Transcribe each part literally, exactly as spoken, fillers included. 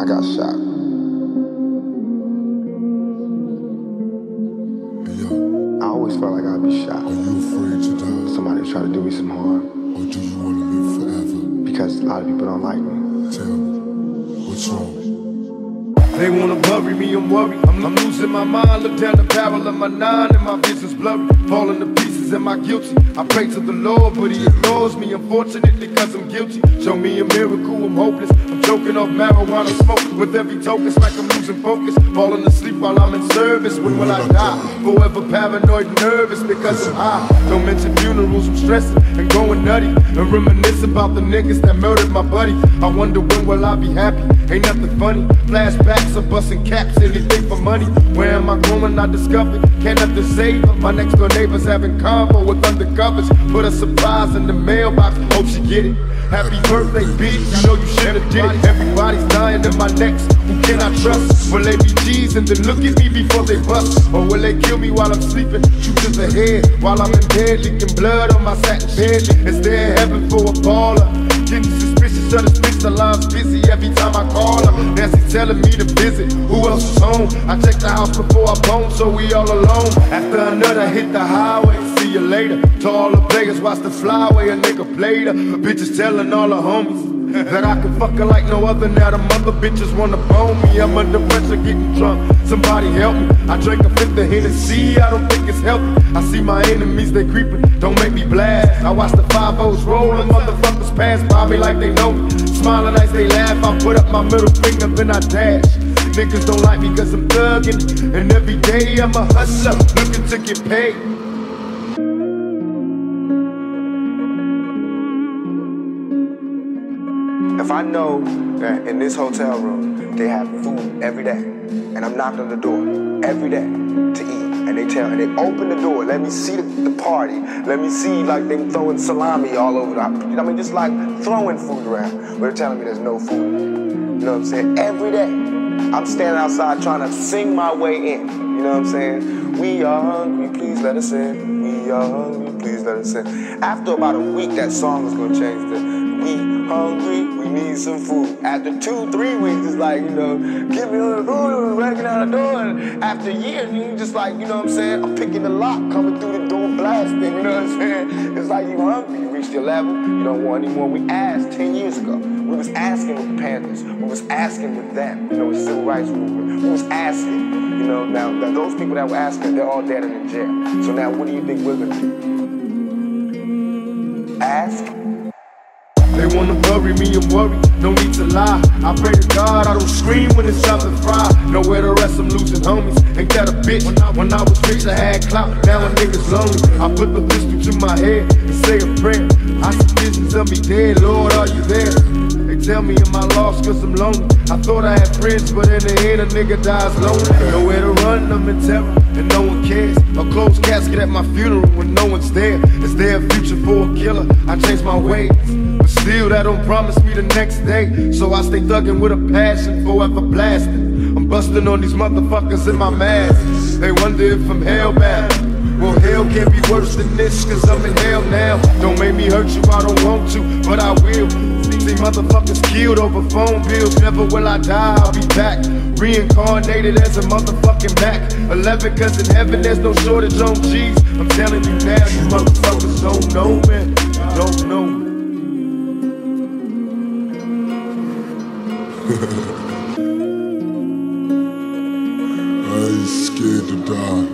got shot. Hey, yo. I always felt like I'd be shot. Are you afraid to die? Somebody try to do me some harm. Or do you want to live forever? Because a lot of people don't like me. Tell me, what's wrong? They wanna bury me, I'm worried. I'm, I'm losing my mind. Look down the barrel of my nine and my vision's blurry. Falling to pieces, am I guilty? I pray to the Lord, but he ignores me. Unfortunately, cause I'm guilty. Show me a miracle, I'm hopeless. I'm choking off marijuana smoke. With every token, it's like I'm losing focus. Falling asleep while I'm in service. When will I die? Forever paranoid, nervous because I'm high. Don't mention funerals, I'm stressing and going nutty. And reminisce about the niggas that murdered my buddy. I wonder when will I be happy? Ain't nothing funny. Flashbacks of busting caps, anything for money. Where am I going? I discovered. Can't have to save her. My next door neighbors having combo with undercovers. Put a surprise in the mailbox. Hope she get it. Happy birthday, bitch. You know you should've did it. Everybody's dying in my next. Who can I trust? Will they be G's and then look at me before they bust? Or will they kill me while I'm sleeping? Shoot to the head while I'm in bed, leaking blood on my satin bed. Is there heaven for a baller? Getting suspicious of this bitch, the line's busy every time I call her. Nancy's telling me to visit, who else is home? I checked the house before I bone, so we all alone. After another hit the highway, see you later. To all the players, watch the flyway, a nigga played her. The bitches telling all the homies that I can fuck her like no other. Now the mother bitches wanna bone me. I'm under pressure getting drunk, somebody help me. I drank a fifth of Hennessy, I don't think it's healthy. I see my enemies, they creeping, don't make me blast. I watch the five O's rolling, motherfuckers pass by me like they know me. Smiling as they laugh, I put up my middle finger, then I dash. Niggas don't like me cause I'm thuggin', and every day I'm a hustler, looking to get paid. If I know that in this hotel room they have food every day, and I'm knocking on the door every day to eat, and they tell and they open the door, let me see the, the party, let me see like them throwing salami all over the, you know what I mean, just like throwing food around, but they're telling me there's no food. You know what I'm saying? Every day, I'm standing outside trying to sing my way in. You know what I'm saying? We are hungry, please let us in. We are hungry, please let us in. After about a week, that song is gonna change to we hungry, we need some food. After two, three weeks, it's like, you know, give me a food, breaking out the door. And after a year, you just like, you know what I'm saying? I'm picking the lock, coming through the door, blasting, you know what I'm saying? It's like you hungry, you reached your level, you don't want any more. We asked ten years ago. We was asking with the Panthers. We was asking with them, you know, with civil rights movement. We was asking, you know, now, now those people that were asking, they're all dead and in jail. So now what do you think we're gonna do? Ask? They wanna bury me, I'm worried, no need to lie. I pray to God I don't scream when it's time to fry. Nowhere to rest, I'm losing homies. Ain't that a bitch? When I, when I was rich, I had clout, now a nigga's lonely. I put the pistol to my head and say a prayer. I see visions of me dead, Lord, are you there? They tell me am I lost cause I'm lonely. I thought I had friends, but in the end a nigga dies lonely. Nowhere to run, I'm in terror, and no one cares. A closed casket at my funeral when no one's there. Is there a future for a killer? I changed my ways, but still that don't promise me the next day. So I stay thuggin' with a passion, forever blasting. I'm busting on these motherfuckers in my mask. They wonder if I'm hellbound. Well, hell can't be worse than this, cause I'm in hell now. Don't make me hurt you, I don't want to, but I will. See motherfuckers killed over phone bills. Never will I die, I'll be back. Reincarnated as a motherfucking Mac eleven, cause in heaven there's no shortage on G's. I'm telling you now, you motherfuckers don't know, man. You don't know me. I ain't scared to die.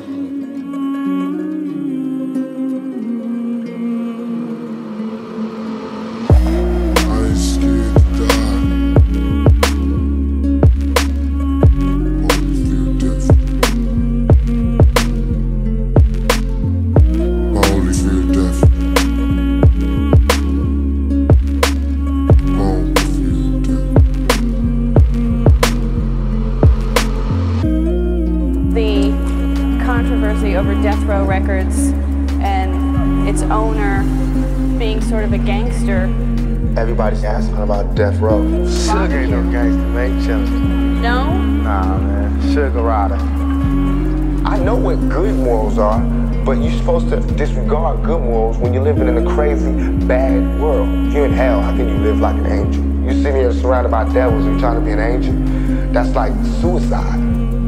Controversy over Death Row Records and its owner being sort of a gangster. Everybody's asking about Death Row. Suge ain't no gangster, man. Chillin'. No? Nah, man. Suge a rider. I know what good morals are, but you're supposed to disregard good morals when you're living in a crazy, bad world. If you're in hell, how can you live like an angel? You sitting here surrounded by devils and you trying to be an angel. That's like suicide.